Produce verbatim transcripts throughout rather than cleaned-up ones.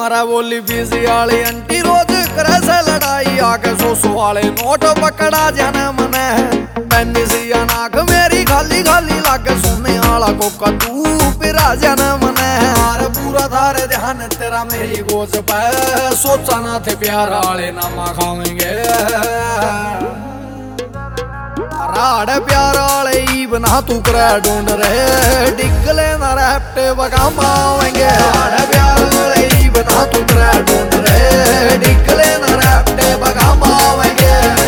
मारा बोली बीसी वाली आंटी रोज करे से लड़ाई आके सो सो वाले नोट पकड़ा जाना मने पैनी सी नाक मेरी खाली खाली लागे सोने वाला कोका तू पिरा जाना मने हार पूरा थारे ध्यान तेरा मेरी गोज पे सोचा ना थे प्यार वाले नामा खाएंगे राड़ प्यार वाले ही बना तू करे ढूंढ रहे डिगले ना रैप्टे बगा मावेंगे राड़ प्यार वाले ही बना तू करे ढूंढ रहे डिगले ना रैप्टे बगा मावेंगे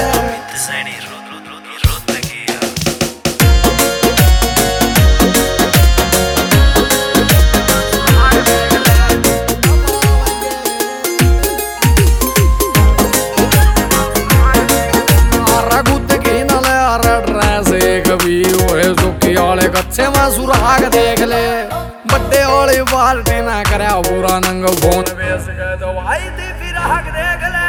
कच्चे में सुराग देख ले बड्डे वाली बाल्टी ना करे बुरा नंग फोन बेच के तो भाई दी फिराक देख ले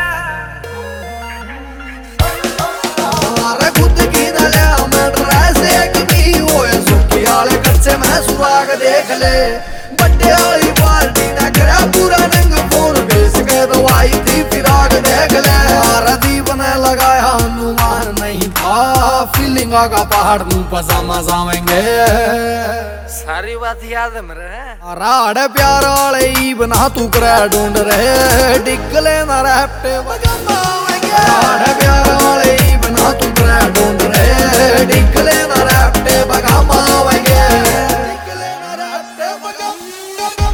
अरे खुद की दले मैं ड्रेस एक भी होए सुखी वाले कच्चे में सुराग देख ले बड्डे वाली बाल्टी ना करे बुरा नंग फोन बेच के तो भाई दी फिराक देख ले अरे दीप ने लगाया अनुमान नहीं था फीलिंग का पहाड़ मुंह पजामा जावेंगे सारी बात याद है मेरे राड़ प्यार वाले ही बना तू करे ढूंढ रहे डिगले ना रैप्टे बजावेंगे राड़ प्यार वाले ही बना तू करे ढूंढ रहे डिगले ना रैप्टे बजावेंगे डिगले ना रैप्टे बजावेंगे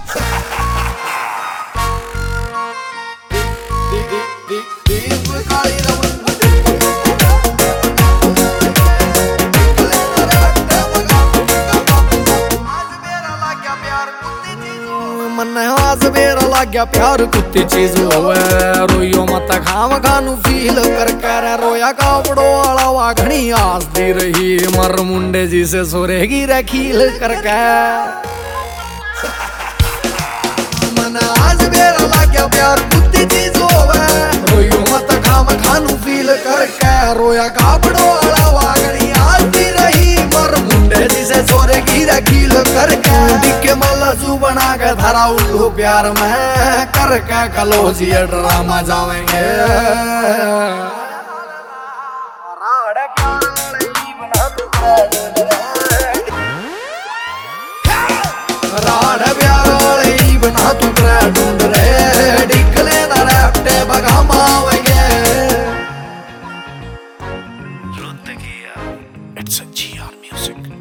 दीप काली आज मेरा लग गया प्यार कुत्ती चीज होवे रोइयो मत खाम खानू फील कर कर रोया कापड़ो वाला वा घनी आस दी रही मर मुंडे जी से सोरेगी रखील कर मन आज मेरा लग गया प्यार कुत्ती चीज होवे रोइयो मत खाम खानू फील कर कर रोया कापड़ो वाला वा घनी आस दी रही मर मुंडे जी से सोरेगी रखील कर के मल्लू बना के धरा उल्लू प्यार में करके कलोजिया ड्रामा जावेंगे राड़ प्यार वाले ही बना तू करे ढूंढ रहे डिगले ना रैप्टे बगा मावेंगे It's a G R music.